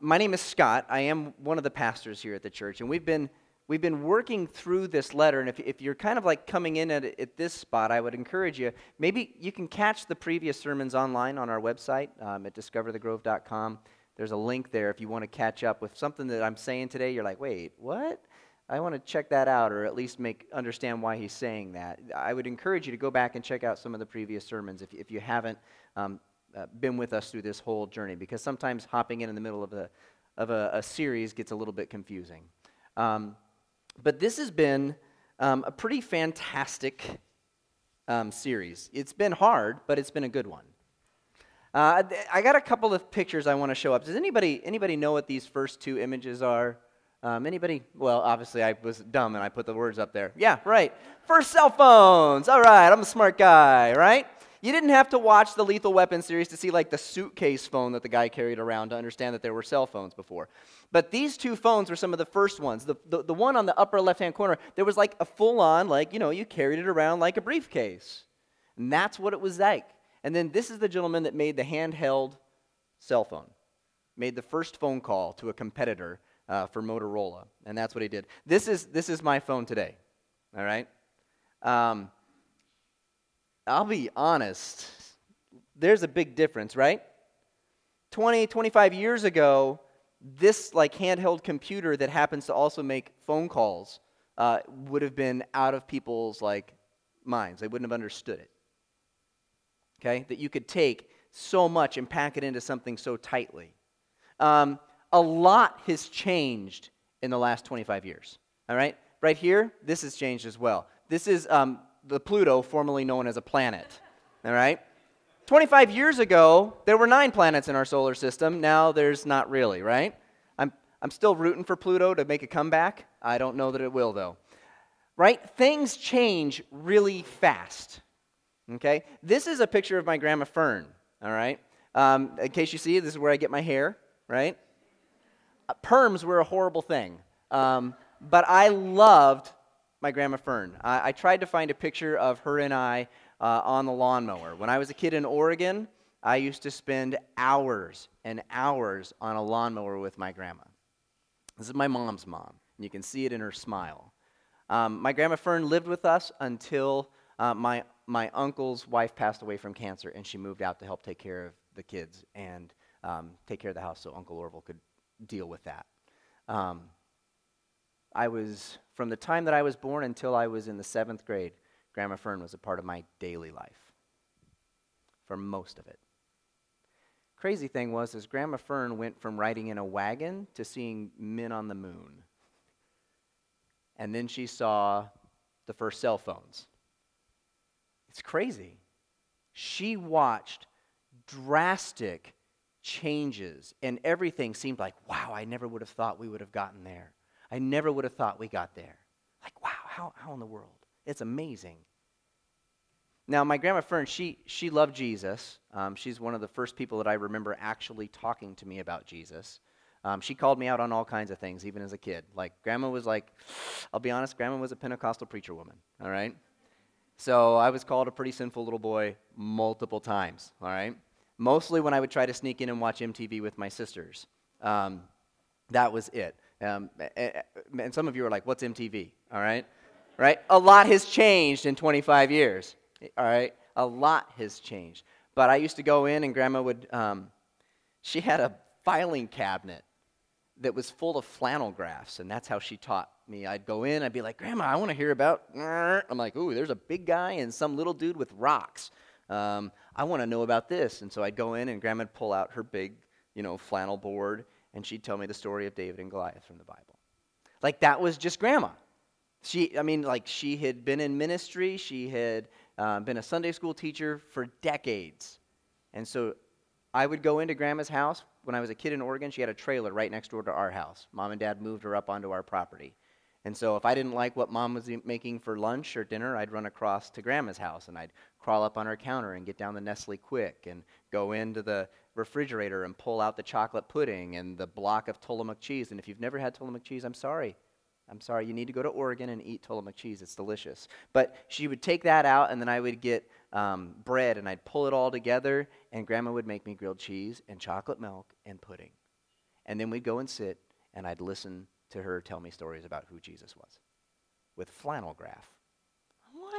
My name is Scott. I am one of the pastors here at the church, and we've been working through this letter. And if you're kind of like coming in at this spot, I would encourage you. Maybe you can catch the previous sermons online on our website at discoverthegrove.com. There's a link there if you want to catch up with something that I'm saying today. You're like, wait, what? I want to check that out, or at least understand why he's saying that. I would encourage you to go back and check out some of the previous sermons if you haven't been with us through this whole journey, because sometimes hopping in the middle of a series gets a little bit confusing. But this has been a pretty fantastic series. It's been hard, but it's been a good one. I got a couple of pictures I want to show up. Does anybody know what these first two images are? Anybody? Well, obviously I was dumb and I put the words up there. Yeah, right. First cell phones. All right, I'm a smart guy, right? You didn't have to watch the Lethal Weapon series to see like the suitcase phone that the guy carried around to understand that there were cell phones before. But these two phones were some of the first ones. The one on the upper left-hand corner, there was like a full-on, you carried it around like a briefcase. And that's what it was like. And then this is the gentleman that made the handheld cell phone, made the first phone call to a competitor for Motorola, and that's what he did. This is my phone today, all right? I'll be honest, there's a big difference, right? 20, 25 years ago, this like handheld computer that happens to also make phone calls would have been out of people's like minds. They wouldn't have understood it, okay? That you could take so much and pack it into something so tightly. A lot has changed in the last 25 years, all right? Right here, this has changed as well. This is the Pluto, formerly known as a planet, all right? 25 years ago, there were 9 planets in our solar system. Now there's not really, right? I'm still rooting for Pluto to make a comeback. I don't know that it will, though. Right? Things change really fast, okay? This is a picture of my Grandma Fern, all right? In case you see, this is where I get my hair, right? Perms were a horrible thing, but I loved my Grandma Fern. I tried to find a picture of her and I on the lawnmower. When I was a kid in Oregon, I used to spend hours and hours on a lawnmower with my grandma. This is my mom's mom, and you can see it in her smile. My Grandma Fern lived with us until my uncle's wife passed away from cancer, and she moved out to help take care of the kids and take care of the house so Uncle Orville could deal with that. From the time that I was born until I was in the 7th grade, Grandma Fern was a part of my daily life for most of it. Crazy thing was Grandma Fern went from riding in a wagon to seeing men on the moon. And then she saw the first cell phones. It's crazy. She watched drastic changes, and everything seemed like, wow, I never would have thought we would have gotten there. I never would have thought we got there. Like, wow, how in the world? It's amazing. Now, my Grandma Fern, she loved Jesus. She's one of the first people that I remember actually talking to me about Jesus. She called me out on all kinds of things, even as a kid. Like, Grandma was like, I'll be honest, Grandma was a Pentecostal preacher woman, all right? So I was called a pretty sinful little boy multiple times, all right? Mostly when I would try to sneak in and watch MTV with my sisters. That was it. And some of you are like, what's MTV, all right? Right? A lot has changed in 25 years, all right? A lot has changed. But I used to go in and Grandma would, she had a filing cabinet that was full of flannel graphs, and that's how she taught me. I'd go in, I'd be like, Grandma, I want to hear about, I'm like, ooh, there's a big guy and some little dude with rocks. I want to know about this. And so I'd go in and Grandma would pull out her big, flannel board, and she'd tell me the story of David and Goliath from the Bible. Like, that was just Grandma. She had been in ministry. She had been a Sunday school teacher for decades. And so I would go into Grandma's house. When I was a kid in Oregon, she had a trailer right next door to our house. Mom and Dad moved her up onto our property. And so if I didn't like what Mom was making for lunch or dinner, I'd run across to Grandma's house, and I'd crawl up on her counter and get down the Nestle Quick and go into the refrigerator and pull out the chocolate pudding and the block of Tillamook cheese. And if you've never had Tillamook cheese, I'm sorry. You need to go to Oregon and eat Tillamook cheese. It's delicious. But she would take that out, and then I would get bread, and I'd pull it all together, and Grandma would make me grilled cheese and chocolate milk and pudding. And then we'd go and sit, and I'd listen to her tell me stories about who Jesus was with flannel graph. What?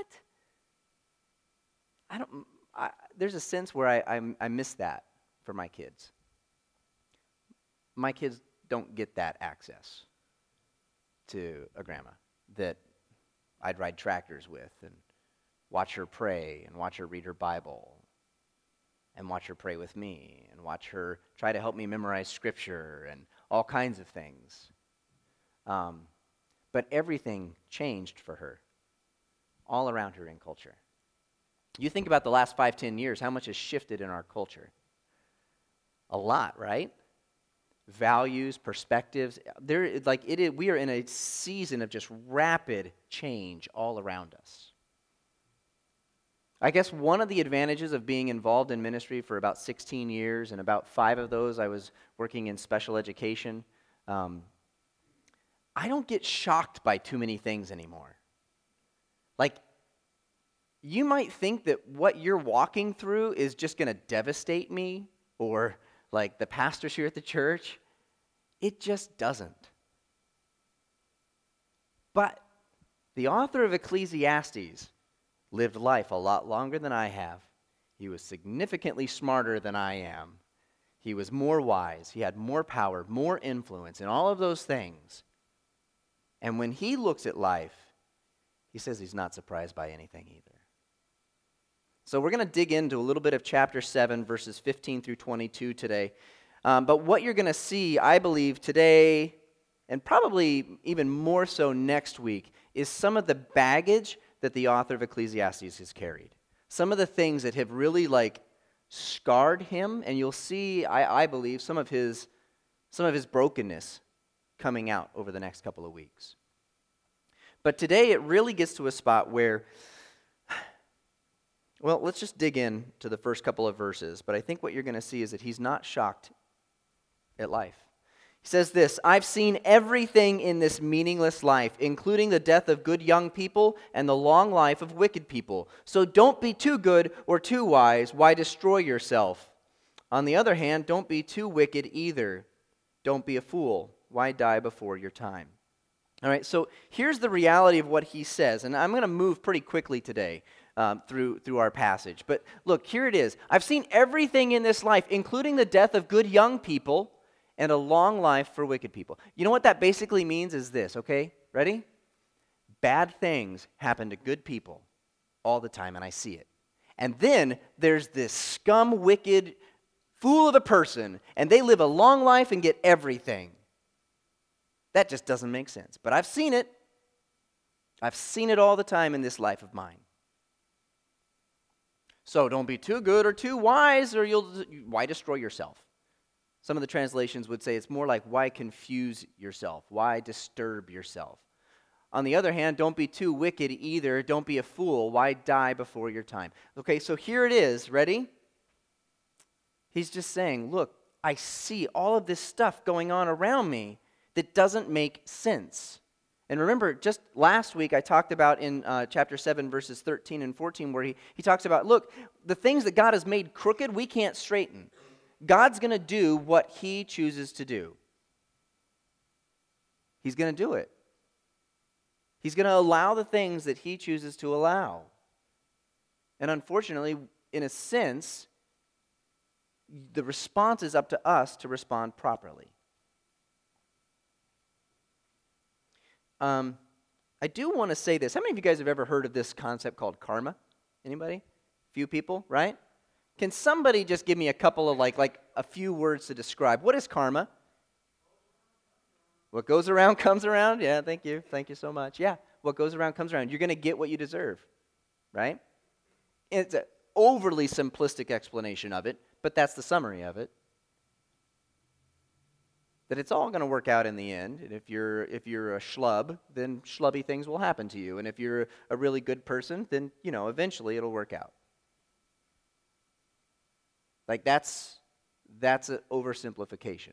There's a sense where I miss that for my kids. My kids don't get that access to a grandma that I'd ride tractors with and watch her pray and watch her read her Bible and watch her pray with me and watch her try to help me memorize scripture and all kinds of things. But everything changed for her, all around her in culture. You think about the last 5-10 years, how much has shifted in our culture? A lot, right? Values, perspectives. We are in a season of just rapid change all around us. I guess one of the advantages of being involved in ministry for about 16 years, and about 5 of those I was working in special education, I don't get shocked by too many things anymore. Like, you might think that what you're walking through is just going to devastate me, or like the pastors here at the church. It just doesn't. But the author of Ecclesiastes lived life a lot longer than I have. He was significantly smarter than I am. He was more wise. He had more power, more influence, and all of those things. And when he looks at life, he says he's not surprised by anything either. So we're going to dig into a little bit of chapter 7, verses 15 through 22 today. But what you're going to see, I believe, today, and probably even more so next week, is some of the baggage that the author of Ecclesiastes has carried. Some of the things that have really, scarred him, and you'll see, I believe, some of his brokenness coming out over the next couple of weeks. But today it really gets to a spot where, well, let's just dig in to the first couple of verses. But I think what you're going to see is that he's not shocked at life. He says this, "I've seen everything in this meaningless life, including the death of good young people and the long life of wicked people. So don't be too good or too wise. Why destroy yourself? On the other hand, don't be too wicked either. Don't be a fool. Why die before your time?" All right, so here's the reality of what he says. And I'm going to move pretty quickly today through our passage. But look, here it is. "I've seen everything in this life, including the death of good young people and a long life for wicked people." You know what that basically means is this, okay? Ready? Bad things happen to good people all the time, and I see it. And then there's this scum, wicked fool of a person, and they live a long life and get everything. That just doesn't make sense. But I've seen it. I've seen it all the time in this life of mine. So don't be too good or too wise, or why destroy yourself? Some of the translations would say it's more like, why confuse yourself? Why disturb yourself? On the other hand, don't be too wicked either. Don't be a fool. Why die before your time? Okay, so here it is. Ready? He's just saying, look, I see all of this stuff going on around me that doesn't make sense. And remember, just last week I talked about in chapter 7, verses 13 and 14, where he talks about, look, the things that God has made crooked, we can't straighten. God's going to do what he chooses to do. He's going to do it. He's going to allow the things that he chooses to allow. And unfortunately, in a sense, the response is up to us to respond properly. I do want to say this. How many of you guys have ever heard of this concept called karma? Anybody? Few people, right? Can somebody just give me a couple of like a few words to describe? What is karma? What goes around comes around. Yeah, thank you. Thank you so much. Yeah, what goes around comes around. You're going to get what you deserve, right? It's an overly simplistic explanation of it, but that's the summary of it. That it's all going to work out in the end. And if you're a schlub, then schlubby things will happen to you. And if you're a really good person, then, eventually it'll work out. Like that's an oversimplification.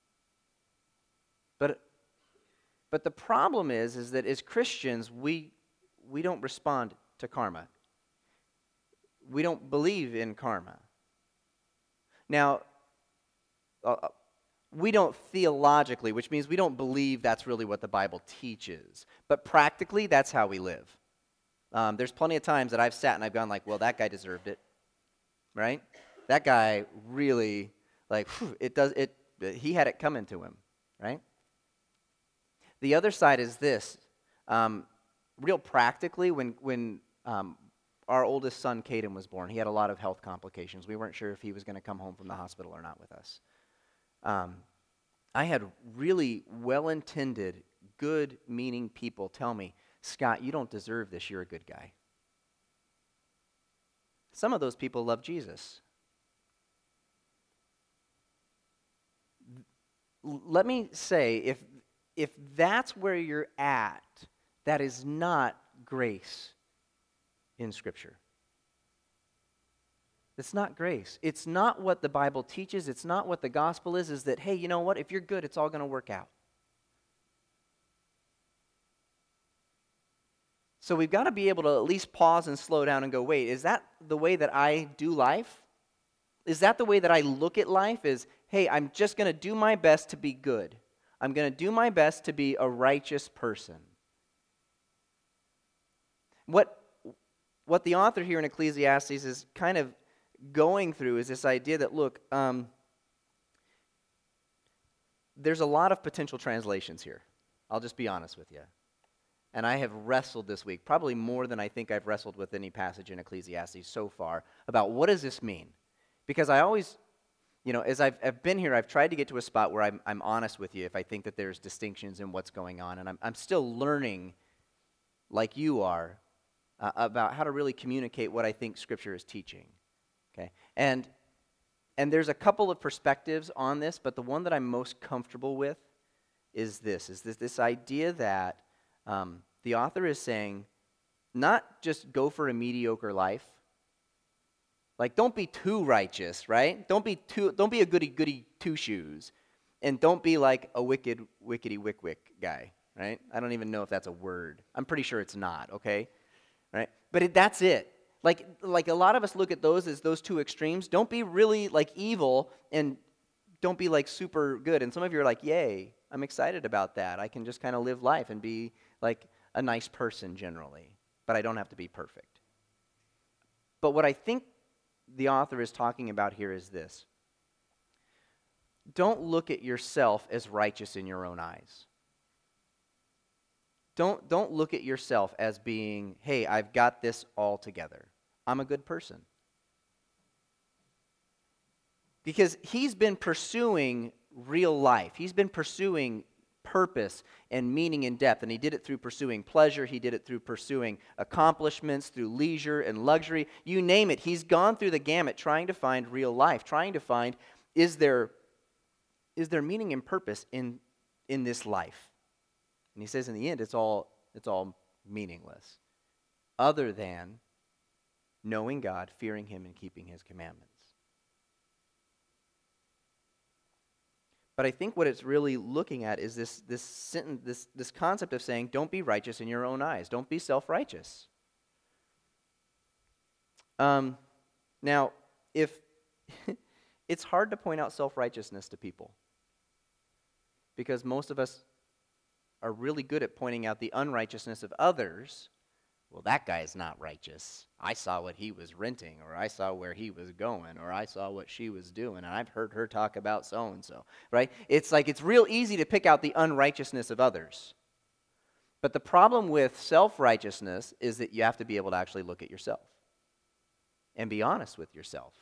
But the problem is that as Christians, we don't respond to karma. We don't believe in karma. Now, we don't theologically, which means we don't believe that's really what the Bible teaches. But practically, that's how we live. There's plenty of times that I've sat and I've gone like, well, that guy deserved it, right? That guy really, like, he had it coming to him, right? The other side is this. Real practically, when our oldest son, Caden, was born, he had a lot of health complications. We weren't sure if he was going to come home from the hospital or not with us. I had really well-intended, good-meaning people tell me, Scott, you don't deserve this. You're a good guy. Some of those people love Jesus. Let me say, if that's where you're at, that is not grace in Scripture. It's not grace. It's not what the Bible teaches. It's not what the gospel is that, hey, you know what? If you're good, it's all going to work out. So we've got to be able to at least pause and slow down and go, wait, is that the way that I do life? Is that the way that I look at life? Is, hey, I'm just going to do my best to be good. I'm going to do my best to be a righteous person. What the author here in Ecclesiastes is kind of going through is this idea that, look, there's a lot of potential translations here. I'll just be honest with you. And I have wrestled this week, probably more than I think I've wrestled with any passage in Ecclesiastes so far, about what does this mean? Because I always, as I've been here, I've tried to get to a spot where I'm honest with you if I think that there's distinctions in what's going on. And I'm still learning, like you are, about how to really communicate what I think Scripture is teaching. Okay? And there's a couple of perspectives on this, but the one that I'm most comfortable with is this idea that the author is saying, not just go for a mediocre life. Like, don't be too righteous, right? Don't be a goody two-shoes. And don't be like a wickety-wick-wick guy, right? I don't even know if that's a word. I'm pretty sure it's not, okay? Right? But that's it. Like a lot of us look at those as those two extremes. Don't be really like evil and don't be like super good. And some of you are like, yay, I'm excited about that. I can just kind of live life and be like a nice person generally, but I don't have to be perfect. But what I think the author is talking about here is this. Don't look at yourself as righteous in your own eyes. Don't look at yourself as being, hey, I've got this all together. I'm a good person. Because he's been pursuing real life. He's been pursuing purpose and meaning in depth. And he did it through pursuing pleasure. He did it through pursuing accomplishments, through leisure and luxury. You name it. He's gone through the gamut trying to find real life, trying to find, is there meaning and purpose in this life? And he says in the end, it's all meaningless, other than knowing God, fearing Him, and keeping His commandments. But I think what it's really looking at is this sentence, this concept of saying, don't be righteous in your own eyes. Don't be self-righteous. Now, if it's hard to point out self-righteousness to people, because most of us are really good at pointing out the unrighteousness of others. Well, that guy is not righteous. I saw what he was renting, or I saw where he was going, or I saw what she was doing, and I've heard her talk about so-and-so, right? It's like it's real easy to pick out the unrighteousness of others. But the problem with self-righteousness is that you have to be able to actually look at yourself and be honest with yourself.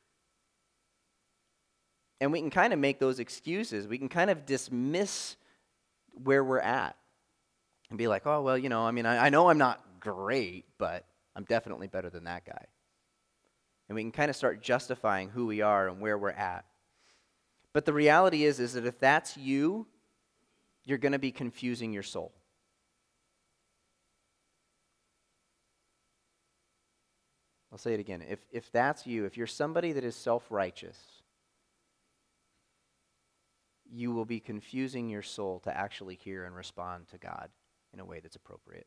And we can kind of make those excuses. We can kind of dismiss where we're at and be like, oh, well, I know I'm not great, but I'm definitely better than that guy. And we can kind of start justifying who we are and where we're at. But the reality is that if that's you, you're going to be confusing your soul. I'll say it again. If that's you, if you're somebody that is self-righteous, you will be confusing your soul to actually hear and respond to God in a way that's appropriate.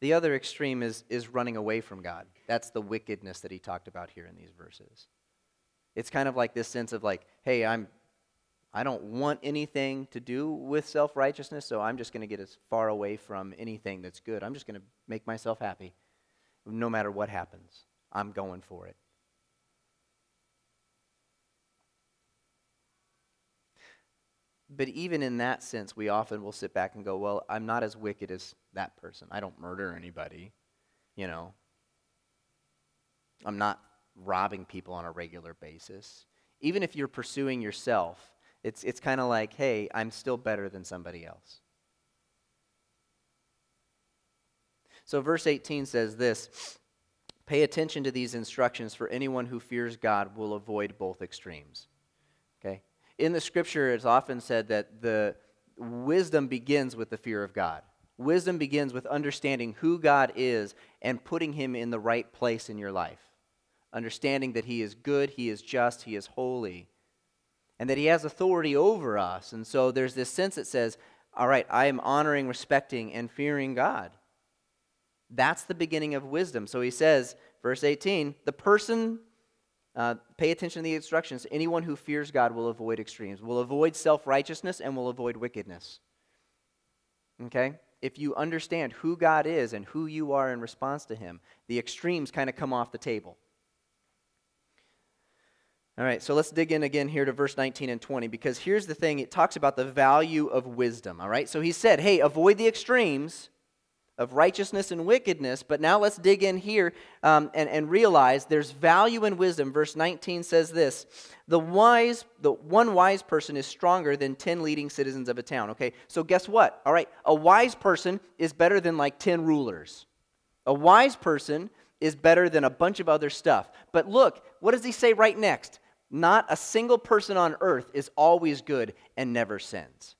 The other extreme is running away from God. That's the wickedness that he talked about here in these verses. It's kind of like this sense of like, hey, I don't want anything to do with self-righteousness, so I'm just going to get as far away from anything that's good. I'm just going to make myself happy. No matter what happens, I'm going for it. But even in that sense, we often will sit back and go, well, I'm not as wicked as that person. I don't murder anybody, I'm not robbing people on a regular basis. Even if you're pursuing yourself, it's kind of like, hey, I'm still better than somebody else. So verse 18 says this, pay attention to these instructions, for anyone who fears God will avoid both extremes. Okay? In the scripture, it's often said that the wisdom begins with the fear of God. Wisdom begins with understanding who God is and putting him in the right place in your life. Understanding that he is good, he is just, he is holy, and that he has authority over us. And so there's this sense that says, all right, I am honoring, respecting, and fearing God. That's the beginning of wisdom. So he says, verse 18, the person, pay attention to the instructions, anyone who fears God will avoid extremes, will avoid self-righteousness, and will avoid wickedness. Okay? If you understand who God is and who you are in response to him, the extremes kind of come off the table. All right, so let's dig in again here to verse 19 and 20, because here's the thing. It talks about the value of wisdom, all right? So he said, hey, avoid the extremes of righteousness and wickedness, but now let's dig in here and realize there's value in wisdom. Verse 19 says this, the one wise person is stronger than 10 leading citizens of a town. Okay, so guess what? All right, a wise person is better than like 10 rulers. A wise person is better than a bunch of other stuff. But look, what does he say right next? Not a single person on earth is always good and never sins.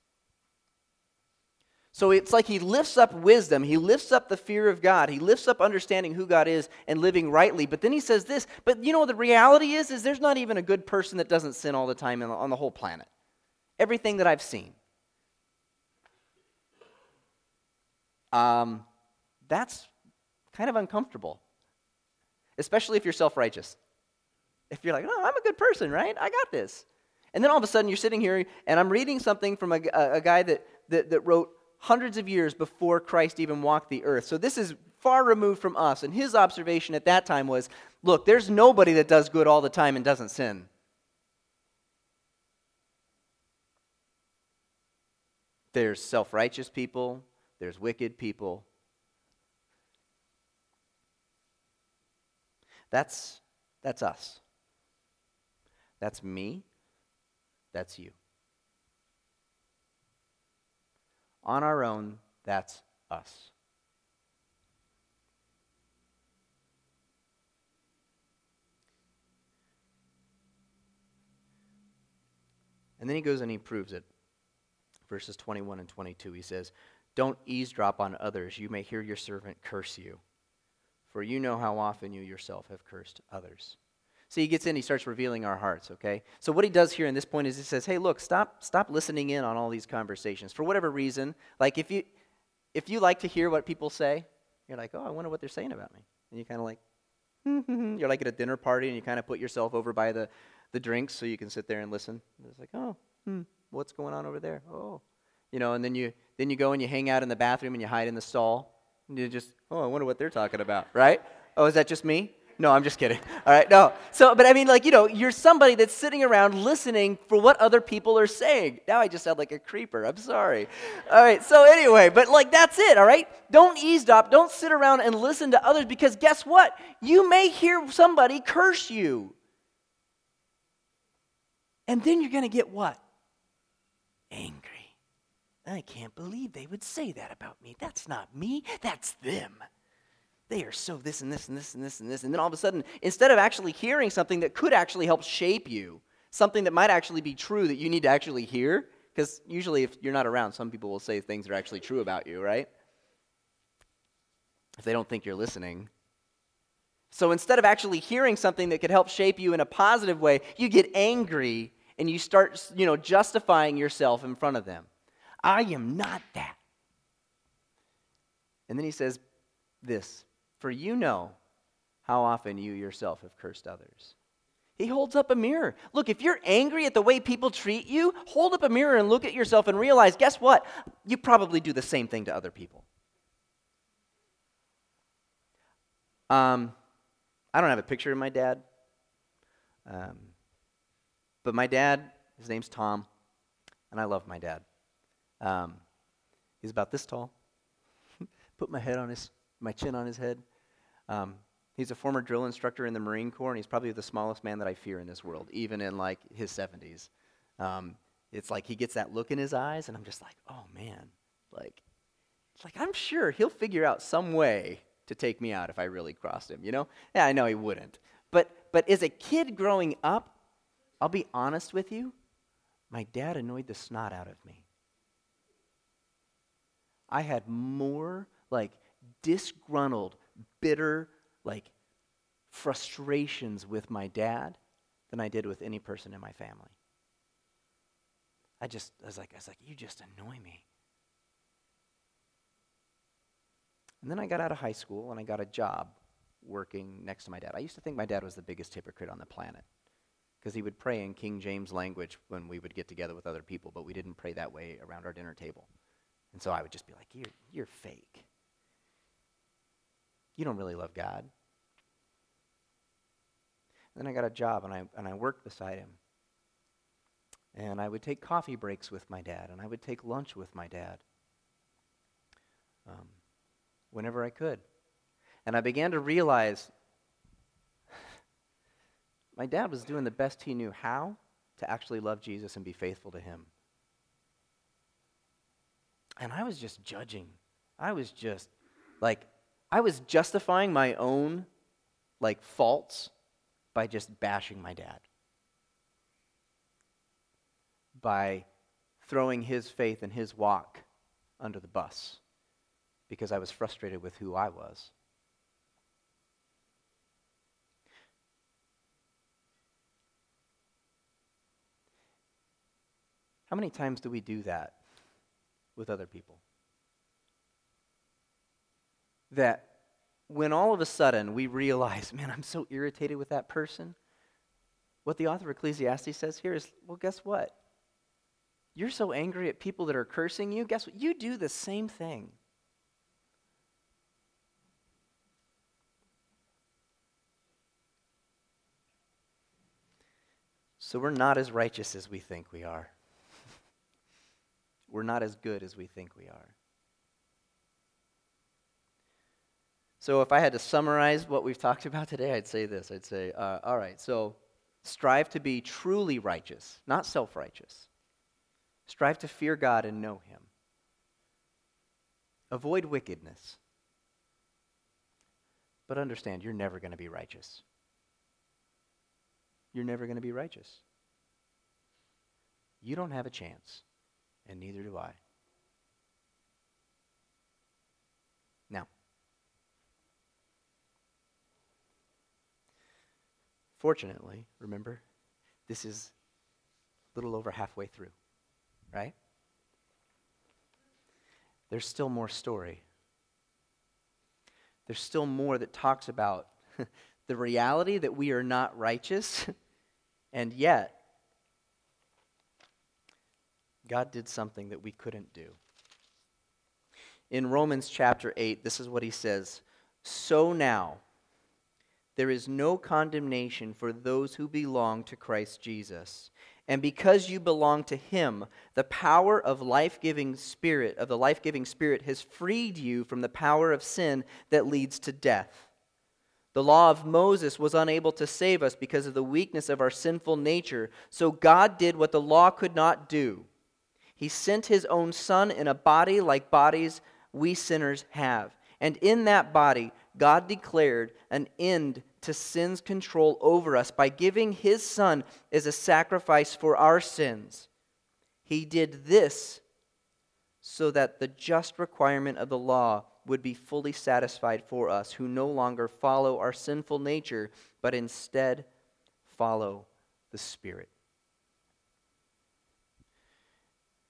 So it's like he lifts up wisdom, he lifts up the fear of God, he lifts up understanding who God is and living rightly. But then he says this, but you know what the reality is there's not even a good person that doesn't sin all the time on the whole planet. Everything that I've seen. That's kind of uncomfortable, especially if you're self-righteous. If you're like, oh, I'm a good person, right? I got this. And then all of a sudden you're sitting here and I'm reading something from a guy that wrote hundreds of years before Christ even walked the earth. So this is far removed from us. And his observation at that time was, look, there's nobody that does good all the time and doesn't sin. There's self-righteous people. There's wicked people. That's us. That's me. That's you. On our own, that's us. And then he goes and he proves it. Verses 21 and 22, he says, don't eavesdrop on others. You may hear your servant curse you, for you know how often you yourself have cursed others. See, he gets in, he starts revealing our hearts, okay? So what he does here in this point is he says, hey, look, stop listening in on all these conversations. For whatever reason, like if you like to hear what people say, you're like, oh, I wonder what they're saying about me. And you kind of like, you're like at a dinner party and you kind of put yourself over by the drinks so you can sit there and listen. And it's like, oh, what's going on over there? Oh. And then you go and you hang out in the bathroom and you hide in the stall. And you just, oh, I wonder what they're talking about, right? Oh, is that just me? No, I'm just kidding. All right, no. So, but I mean, like, you're somebody that's sitting around listening for what other people are saying. Now I just sound like a creeper. I'm sorry. All right, so anyway, but like, that's it, all right? Don't eavesdrop. Don't sit around and listen to others, because guess what? You may hear somebody curse you. And then you're going to get what? Angry. I can't believe they would say that about me. That's not me. That's them. They are so this and this and this and this and this. And then all of a sudden, instead of actually hearing something that could actually help shape you, something that might actually be true that you need to actually hear, because usually if you're not around, some people will say things that are actually true about you, right? If they don't think you're listening. So instead of actually hearing something that could help shape you in a positive way, you get angry and you start, justifying yourself in front of them. I am not that. And then he says, this, for you know how often you yourself have cursed others. He holds up a mirror. Look, if you're angry at the way people treat you, hold up a mirror and look at yourself and realize, guess what? You probably do the same thing to other people. I don't have a picture of my dad, but my dad, his name's Tom, and I love my dad. He's about this tall. Put my chin on his head. He's a former drill instructor in the Marine Corps, and he's probably the smallest man that I fear in this world, even in like his 70s. It's like he gets that look in his eyes, and I'm just like, oh man, it's like I'm sure he'll figure out some way to take me out if I really crossed him, you know? Yeah, I know he wouldn't. But as a kid growing up, I'll be honest with you, my dad annoyed the snot out of me. I had more disgruntled, bitter, frustrations with my dad than I did with any person in my family. I was like, you just annoy me. And then I got out of high school and I got a job working next to my dad. I used to think my dad was the biggest hypocrite on the planet because he would pray in King James language when we would get together with other people, but we didn't pray that way around our dinner table. And so I would just be like, you're fake. You don't really love God. Then I got a job and I worked beside him. And I would take coffee breaks with my dad, and I would take lunch with my dad whenever I could. And I began to realize my dad was doing the best he knew how to actually love Jesus and be faithful to him. And I was just judging. I was justifying my own faults by just bashing my dad. By throwing his faith and his walk under the bus because I was frustrated with who I was. How many times do we do that with other people? That when all of a sudden we realize, man, I'm so irritated with that person, what the author of Ecclesiastes says here is, well, guess what? You're so angry at people that are cursing you, guess what? You do the same thing. So we're not as righteous as we think we are. We're not as good as we think we are. So if I had to summarize what we've talked about today, I'd say this. I'd say, all right, so strive to be truly righteous, not self-righteous. Strive to fear God and know him. Avoid wickedness. But understand, you're never going to be righteous. You're never going to be righteous. You don't have a chance, and neither do I. Now, fortunately, remember, this is a little over halfway through, right? There's still more story. There's still more that talks about the reality that we are not righteous, and yet God did something that we couldn't do. In Romans chapter 8, this is what he says, "So now, there is no condemnation for those who belong to Christ Jesus. And because you belong to him, the power of the life-giving Spirit has freed you from the power of sin that leads to death. The law of Moses was unable to save us because of the weakness of our sinful nature. So God did what the law could not do. He sent his own Son in a body like bodies we sinners have. And in that body, God declared an end to sin's control over us by giving his Son as a sacrifice for our sins. He did this so that the just requirement of the law would be fully satisfied for us who no longer follow our sinful nature, but instead follow the Spirit."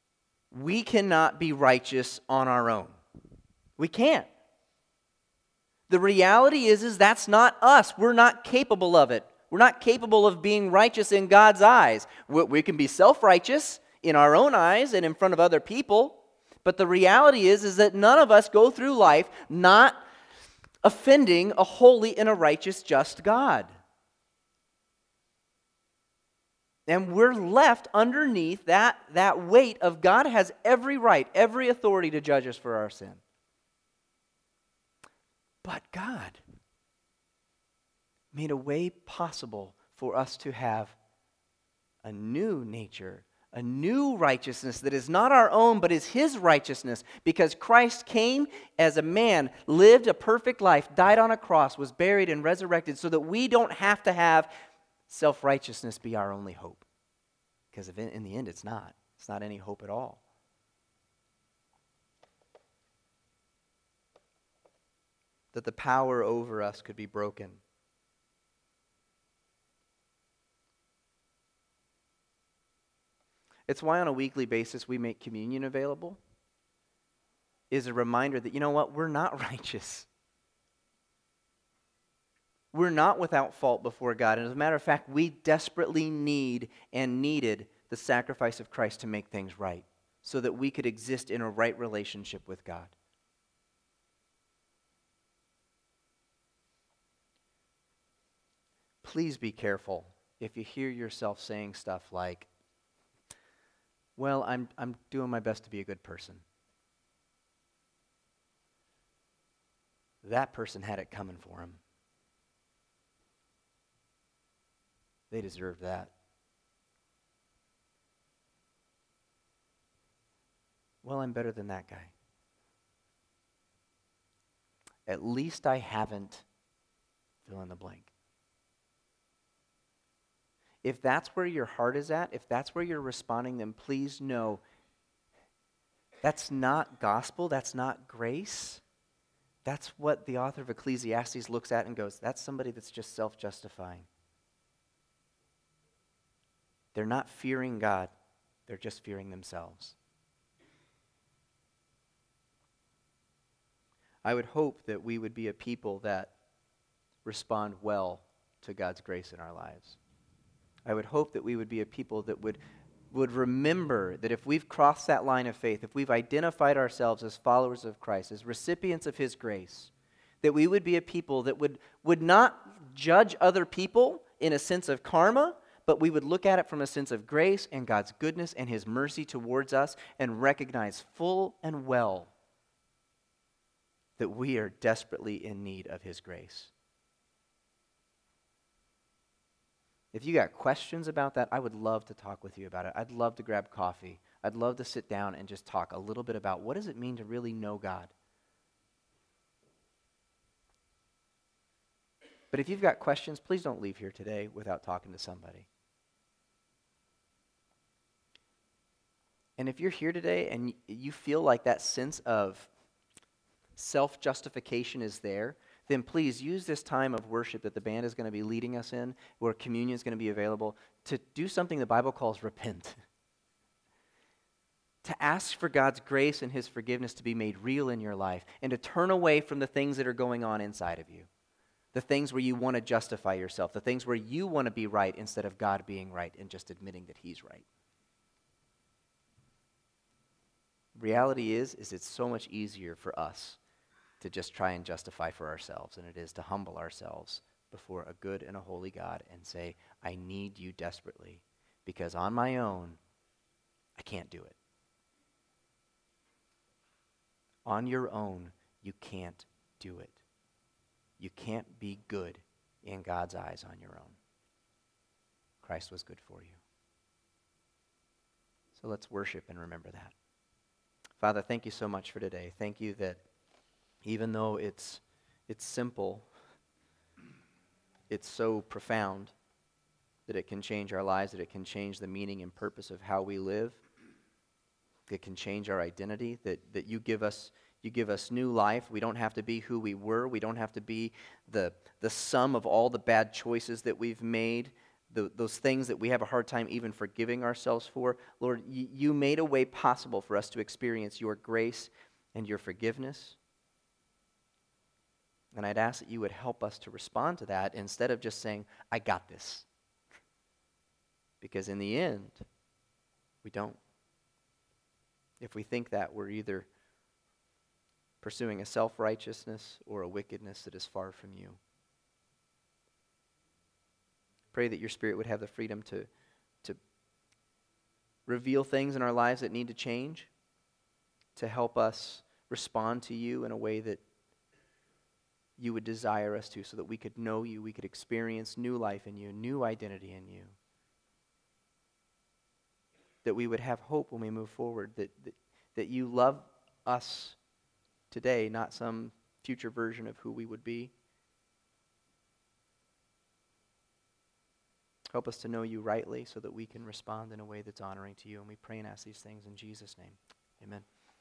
We cannot be righteous on our own. We can't. The reality is that's not us. We're not capable of it. We're not capable of being righteous in God's eyes. We can be self-righteous in our own eyes and in front of other people, but the reality is that none of us go through life not offending a holy and a righteous, just God. And we're left underneath that weight of God has every right, every authority to judge us for our sin. But God made a way possible for us to have a new nature, a new righteousness that is not our own, but is His righteousness, because Christ came as a man, lived a perfect life, died on a cross, was buried and resurrected, so that we don't have to have self-righteousness be our only hope. Because in the end, it's not. It's not any hope at all. That the power over us could be broken. It's why on a weekly basis we make communion available, is a reminder that, you know what, we're not righteous. We're not without fault before God. And as a matter of fact, we desperately need and needed the sacrifice of Christ to make things right, so that we could exist in a right relationship with God. Please be careful if you hear yourself saying stuff like, well, I'm doing my best to be a good person. That person had it coming for him. They deserve that. Well, I'm better than that guy. At least I haven't fill in the blank. If that's where your heart is at, if that's where you're responding, then please know that's not gospel, that's not grace. That's what the author of Ecclesiastes looks at and goes, that's somebody that's just self-justifying. They're not fearing God, they're just fearing themselves. I would hope that we would be a people that respond well to God's grace in our lives. I would hope that we would be a people that would remember that if we've crossed that line of faith, if we've identified ourselves as followers of Christ, as recipients of His grace, that we would be a people that would not judge other people in a sense of karma, but we would look at it from a sense of grace and God's goodness and His mercy towards us and recognize full and well that we are desperately in need of His grace. If you got questions about that, I would love to talk with you about it. I'd love to grab coffee. I'd love to sit down and just talk a little bit about what does it mean to really know God. But if you've got questions, please don't leave here today without talking to somebody. And if you're here today and you feel like that sense of self-justification is there, then please use this time of worship that the band is going to be leading us in, where communion is going to be available, to do something the Bible calls repent. To ask for God's grace and His forgiveness to be made real in your life, and to turn away from the things that are going on inside of you. The things where you want to justify yourself, the things where you want to be right instead of God being right and just admitting that He's right. Reality is it's so much easier for us to just try and justify for ourselves than it is to humble ourselves before a good and a holy God and say, I need you desperately, because on my own, I can't do it. On your own, you can't do it. You can't be good in God's eyes on your own. Christ was good for you. So let's worship and remember that. Father, thank you so much for today. Thank you that even though it's simple, it's so profound that it can change our lives, that it can change the meaning and purpose of how we live. It can change our identity, that you give us new life. We don't have to be who we were. We don't have to be the sum of all the bad choices that we've made, those things that we have a hard time even forgiving ourselves for. Lord, you made a way possible for us to experience your grace and your forgiveness. And I'd ask that you would help us to respond to that instead of just saying, I got this. Because in the end, we don't. If we think that, we're either pursuing a self-righteousness or a wickedness that is far from you. Pray that your Spirit would have the freedom to reveal things in our lives that need to change, to help us respond to you in a way that you would desire us to, so that we could know you, we could experience new life in you, new identity in you. That we would have hope when we move forward, that you love us today, not some future version of who we would be. Help us to know you rightly so that we can respond in a way that's honoring to you. And we pray and ask these things in Jesus' name. Amen.